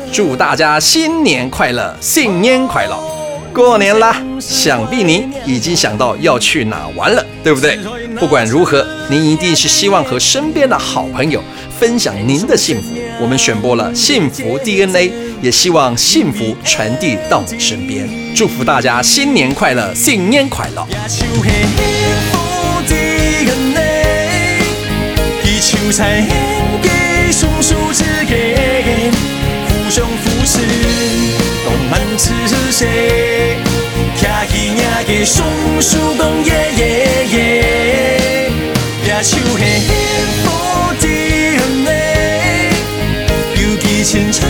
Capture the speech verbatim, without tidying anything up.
祝大家新年快乐，新年快乐！过年啦，想必您已经想到要去哪玩了，对不对？不管如何，您一定是希望和身边的好朋友分享您的幸福。我们选播了幸福 D N A， 也希望幸福传递到你身边。祝福大家新年快乐，新年快乐！ 互相扶持，动漫知识，听戏赢个松鼠讲耶耶耶，抓手幸福 D N A， 尤其亲像